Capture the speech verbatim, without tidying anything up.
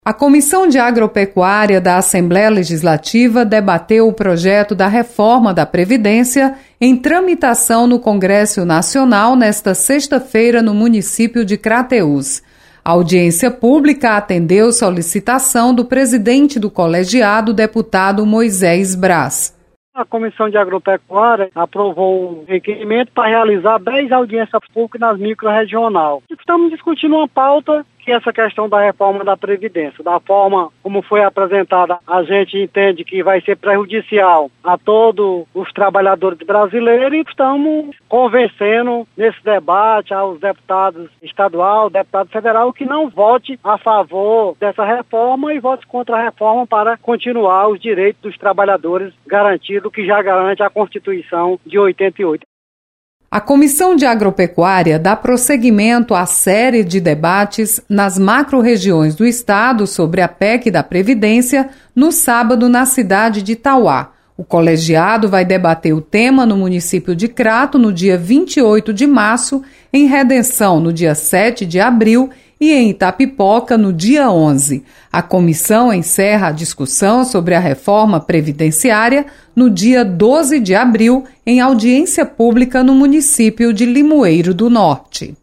A Comissão de Agropecuária da Assembleia Legislativa debateu o projeto da reforma da Previdência em tramitação no Congresso Nacional nesta sexta-feira no município de Crateús. A audiência pública atendeu solicitação do presidente do colegiado, deputado Moisés Braz. A Comissão de Agropecuária aprovou um requerimento para realizar dez audiências públicas nas micro-regional. Estamos discutindo uma pauta que é essa questão da reforma da Previdência. Da forma como foi apresentada, a gente entende que vai ser prejudicial a todos os trabalhadores brasileiros e estamos convencendo nesse debate aos deputados estadual, deputado federal, que não vote a favor dessa reforma e vote contra a reforma para continuar os direitos dos trabalhadores garantidos, que já garante a Constituição de oitenta e oito. A Comissão de Agropecuária dá prosseguimento à série de debates nas macro-regiões do estado sobre a P E C da Previdência no sábado na cidade de Itauá. O colegiado vai debater o tema no município de Crato no dia vinte e oito de março, em Redenção no dia sete de abril e em Itapipoca no dia onze. A comissão encerra a discussão sobre a reforma previdenciária no dia doze de abril, em audiência pública no município de Limoeiro do Norte.